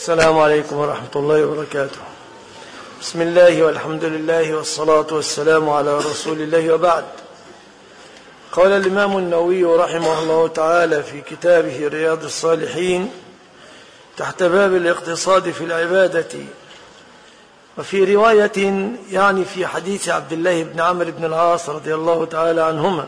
السلام عليكم ورحمة الله وبركاته. بسم الله والحمد لله والصلاة والسلام على رسول الله، وبعد. قال الإمام النووي رحمه الله تعالى في كتابه رياض الصالحين تحت باب الاقتصاد في العبادة، وفي رواية يعني في حديث عبد الله بن عمرو بن العاص رضي الله تعالى عنهما: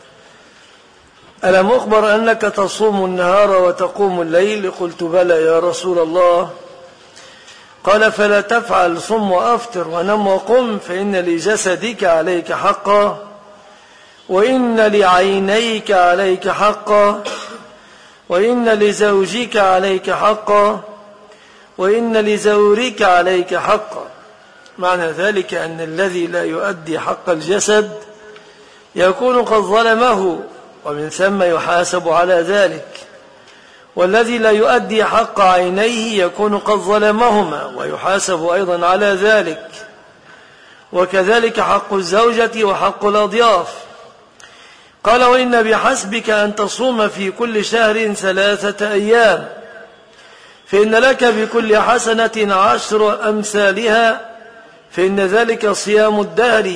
ألم أخبر أنك تصوم النهار وتقوم الليل؟ قلت بلى يا رسول الله. قال فلا تفعل، صم وأفطر ونم وقم، فإن لجسدك عليك حقا، وإن لعينيك عليك حقا، وإن لزوجك عليك حقا، وإن لزورك عليك حقا. معنى ذلك أن الذي لا يؤدي حق الجسد يكون قد ظلمه، ومن ثم يحاسب على ذلك، والذي لا يؤدي حق عينيه يكون قد ظلمهما ويحاسب أيضا على ذلك، وكذلك حق الزوجة وحق الأضياف. قال وإن بحسبك أن تصوم في كل شهر 3 أيام، فإن لك بكل حسنة 10 أمثالها، فإن ذلك صيام الدهر.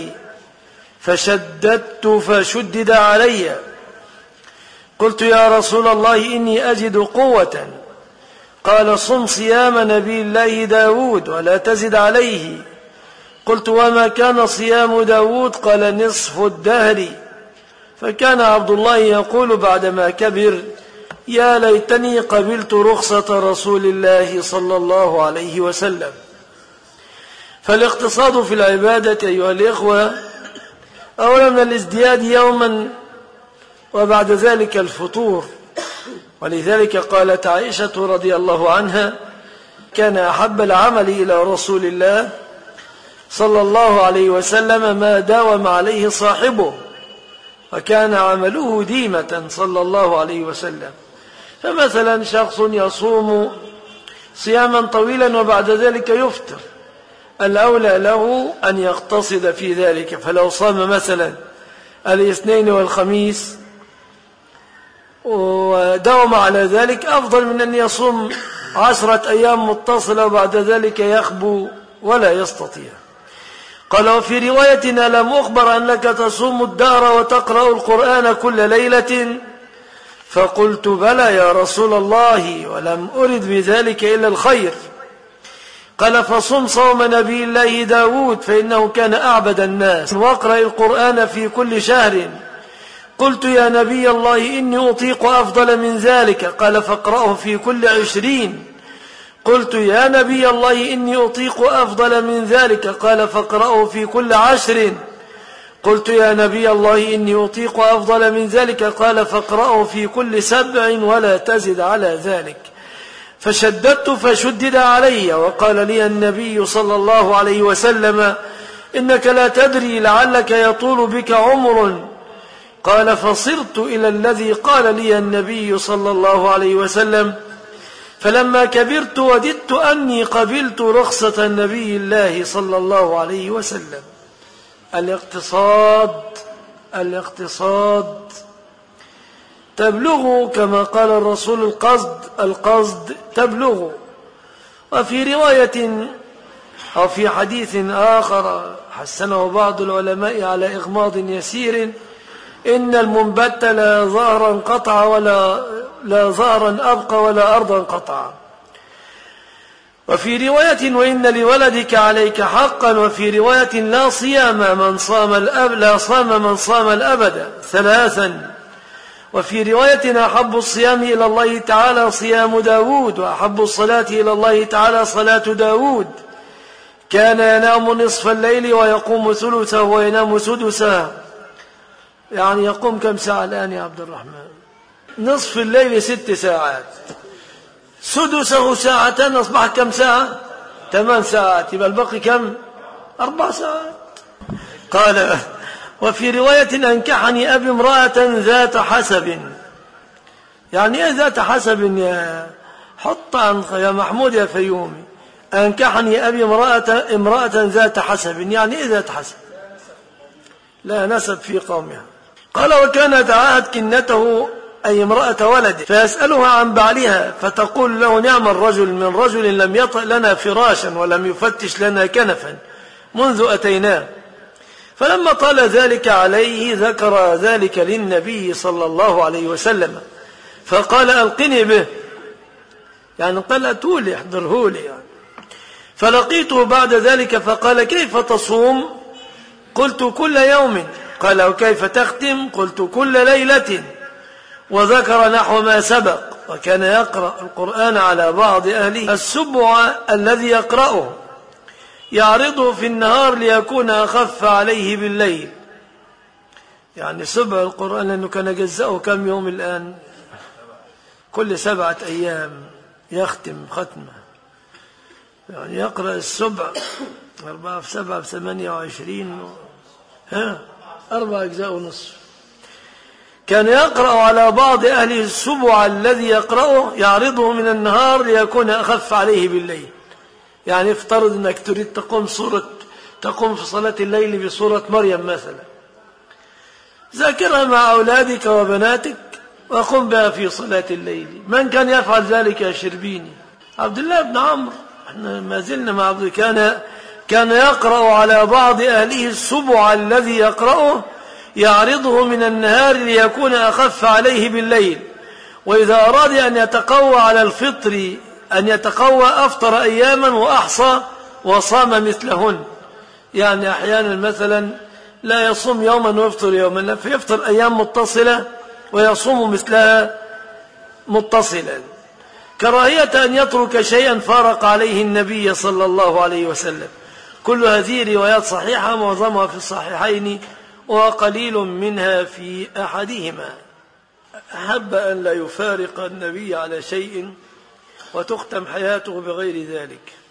فشددت فشدد علي. قلت يا رسول الله إني أجد قوة. قال صم صيام نبي الله داود ولا تزد عليه. قلت وما كان صيام داود؟ قال نصف الدهر. فكان عبد الله يقول بعدما كبر: يا ليتني قبلت رخصة رسول الله صلى الله عليه وسلم. فالاقتصاد في العبادة أيها الإخوة أولا من الازدياد يوما، وبعد ذلك الفطور. ولذلك قالت عائشة رضي الله عنها: كان أحب العمل إلى رسول الله صلى الله عليه وسلم ما داوم عليه صاحبه، وكان عمله ديمة صلى الله عليه وسلم. فمثلا شخص يصوم صياما طويلا وبعد ذلك يفطر، الأولى له أن يقتصد في ذلك، فلو صام مثلا الاثنين والخميس وداوم على ذلك أفضل من أن يصوم 10 أيام متصلة وبعد ذلك يخبو ولا يستطيع. قال وفي رواية: ألم أخبر أنك تصوم الدهر وتقرأ القرآن كل ليلة؟ فقلت بلى يا رسول الله، ولم أرد بذلك إلا الخير. قال فصم صوم نبي الله داود، فإنه كان أعبد الناس، واقرأ القرآن في كل شهر. قلت يا نبي الله إني أطيق أفضل من ذلك. قال فاقرأه في كل 20. قلت يا نبي الله إني أطيق أفضل من ذلك. قال فاقرأه في كل 10. قلت يا نبي الله إني أطيق أفضل من ذلك. قال فاقرأه في كل 7 ولا تزد على ذلك. فشددت فشدد علي. وقال لي النبي صلى الله عليه وسلم: إنك لا تدري لعلك يطول بك عمر. قال فصرت إلى الذي قال لي النبي صلى الله عليه وسلم، فلما كبرت وددت أني قبلت رخصة النبي الله صلى الله عليه وسلم. الاقتصاد تبلغ، كما قال الرسول: القصد تبلغ. وفي رواية أو في حديث آخر حسنه بعض العلماء على إغماض يسير: إن المنبت لا ظهرا قطع لا ظهرا أبقى ولا أرضا قطع. وفي رواية: وإن لولدك عليك حقا. وفي رواية: لا صام من صام الأبد 3. وفي رواية: أحب الصيام إلى الله تعالى صيام داود، وأحب الصلاة إلى الله تعالى صلاة داود. كان ينام نصف الليل ويقوم ثلثه وينام سدسه. يعني يقوم كم ساعة الآن يا عبد الرحمن؟ نصف الليل 6 ساعات، سدسه 2 ساعة، أصبح كم ساعة؟ 8 ساعات. يبقى الباقي كم؟ 4 ساعات. قال وفي رواية: أنكحني أبي امرأة ذات حسب. يعني إيه ذات حسب يا حط يا محمود يا فيومي؟ أنكحني أبي امرأة ذات حسب، يعني إيه ذات حسب؟ لا نسب في قومها. قال وكانت عاهد كنته أي امرأة ولده، فيسألها عن بعلها فتقول له: نعم الرجل من رجل لم يطأ لنا فراشا ولم يفتش لنا كنفا منذ أتيناه. فلما طال ذلك عليه ذكر ذلك للنبي صلى الله عليه وسلم فقال: ألقني به، يعني قال: أتولي احضره لي يعني. فلقيته بعد ذلك فقال: كيف تصوم؟ قلت: كل يوم. قال: وكيف تختم؟ قلت: كل ليلة. وذكر نحو ما سبق. وكان يقرأ القرآن على بعض أهله السبع الذي يقرأه يعرضه في النهار ليكون أخف عليه بالليل، يعني سبع القرآن لأنه كان جزأه كم يوم الآن؟ كل 7 أيام يختم ختمة، يعني يقرأ السبع 4 في 7 في 28 4 أجزاء ونصف. كان يقرأ على بعض أهله السبع الذي يقرأه يعرضه من النهار ليكون أخف عليه بالليل. يعني افترض أنك تريد تقوم في صلاة الليل بسورة مريم مثلا، ذاكرها مع أولادك وبناتك وقم بها في صلاة الليل. من كان يفعل ذلك يا شربيني؟ عبد الله بن عمرو. احنا ما زلنا مع عبد. كان يقرأ على بعض أهله السبع الذي يقرأه يعرضه من النهار ليكون أخف عليه بالليل. وإذا أراد أن يتقوى على الفطر أن يتقوى أفطر أياما وأحصى وصام مثلهن، يعني أحيانا مثلا لا يصوم يوما ويفطر يوما، فيفطر أيام متصلة ويصوم مثلها متصلا، كراهية أن يترك شيئا فارق عليه النبي صلى الله عليه وسلم. كل هذه روايات صحيحة، معظمها في الصحيحين وقليل منها في أحدهما. أحب أن لا يفارق النبي على شيء وتختم حياته بغير ذلك.